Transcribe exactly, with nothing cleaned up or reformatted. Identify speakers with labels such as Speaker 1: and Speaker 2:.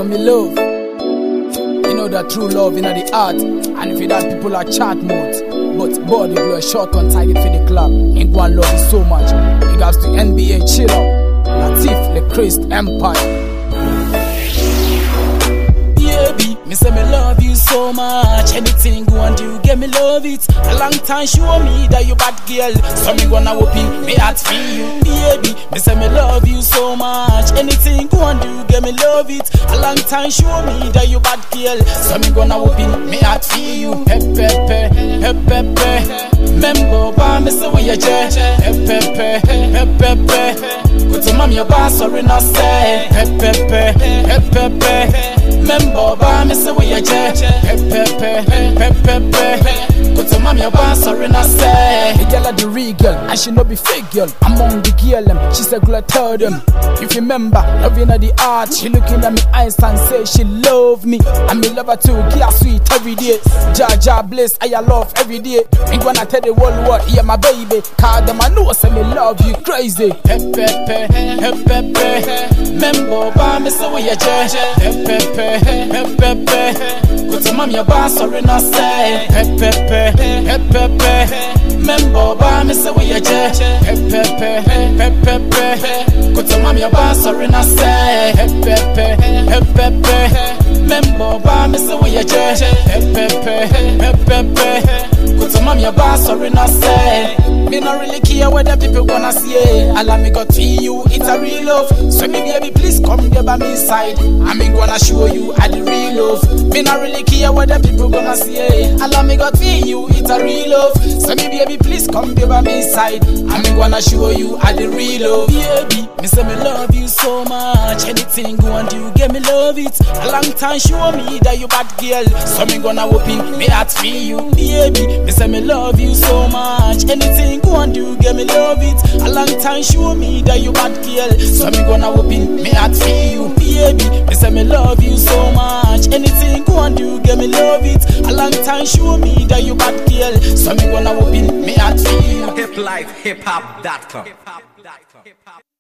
Speaker 1: Show me love. You know that true love in the heart. And if you that people are chat mode, but body blow a shot on target for the club. Ain't one love you so much. It goes to N B A chill up. Latif Le Christ Empire.
Speaker 2: Baby, me say me love you so much. Anything go and do, get me love it. A long time show me that you bad girl. So me gonna open me heart for you. Baby, me say me love you so much. Anything go and do, get me love it. A long time show me that you bad girl. So me gonna open me heart for you. Hey pepe, hey pepe. Member ba me say we a je. Hey pepe, hey pepe. Go to mommy your boss or in a say. Hey pepe, hey pepe. Member ba me say we a je. Hey pepe, hey pepe. Go to mommy your boss or in a say.
Speaker 1: The girl a the real girl, and she no be fake girl. Among the girl them, she say girl tell them. If you remember, loving at the heart, she looking at me eyes and say she love me. And me love her too, give her sweet every day. Jah Jah bless, I love every day. Me gonna tell the whole world, yeah my baby. Cause them I know say me love you crazy.
Speaker 2: Hey pepe, hey pepe. Member ba me say we a je. Hey pepe, hey pepe. Go to mommy your boss or in a say. Hey pepe, hey pepe. Member ba me say we a je. Hey pepe, hey pepe. Go to mommy your boss or in a say. Hey pepe, hey pepe. Member ba me say we a je. Hey pepe, hey pepe. Go to mommy your boss or in a say. Me not really care what the people gonna say. Allow me got to you, it's a real love. So me baby please come there by me side. I me gonna show you I the real love. Me not really care what the people gonna say. Allow me got to you, it's a real love. So me baby please come there by me side. I me gonna show you I the real love. Baby, me say me love you so much. Anything go and do, get me love it. A long time show me that you bad girl. So me gonna open me heart for you. Baby, me say me love you so much. Anything go and do, get me love it. A long time show me that you bad girl. So me gonna open me heart for you. Baby, me say me love you so much. Anything go and do, get me love it. A long time show me that you bad girl. So me gonna open me heart for you.
Speaker 3: hip life hip hop dot com